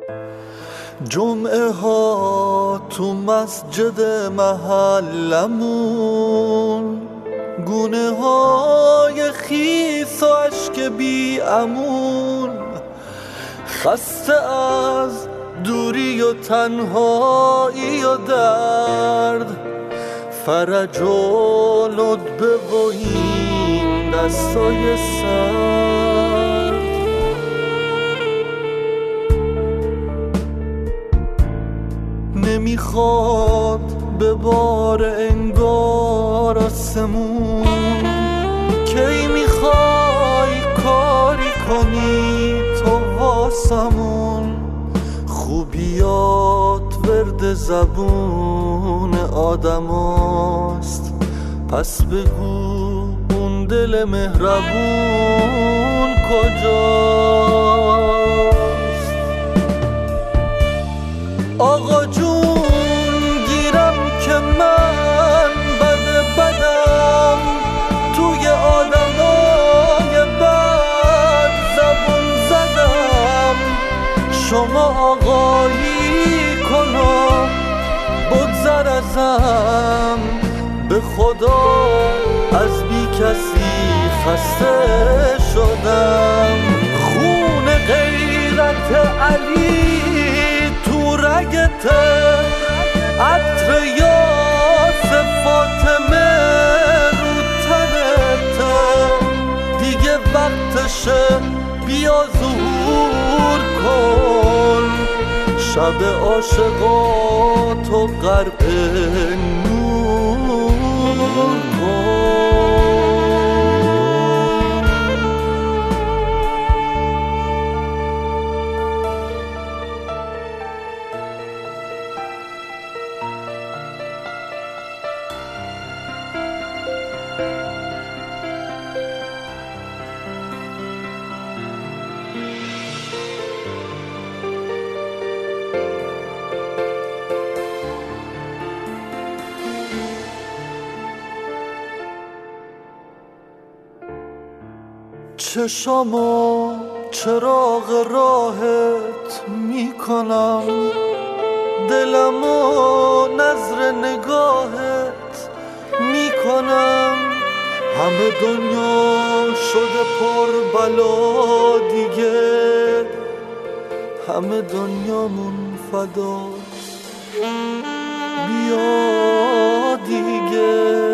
جمعه ها تو مسجد محلمون، گونه های خیس و عشق بی امون، خسته از دوری و تنهایی و درد، فرج و ندبه و این دستای سرد. نمیخواد به بار انگار آسمون، کی میخوای کاری کنی تو واسمون؟ خوبیات ورد زبون آدماست، پس بگو اون دل مهربون کجاست؟ آقا جون گیرم که من بدم توی آدمای بد زبون زدم. شما آقایی کنو بگذر ازم، به خدا از بی کسی خسته شدم. خون غیرت علی تو رگته، عطر یاس فاطمه رو تنته، دیگه وقتشه بیا ظهور کن، شب عاشقاتو غرق نور کن. چشامو چراغ راهت میکنم، دلمو نظر نگاهت میکنم. همه دنیا شده پر بلا دیگه، همه دنیامون فداست، بیا دیگه.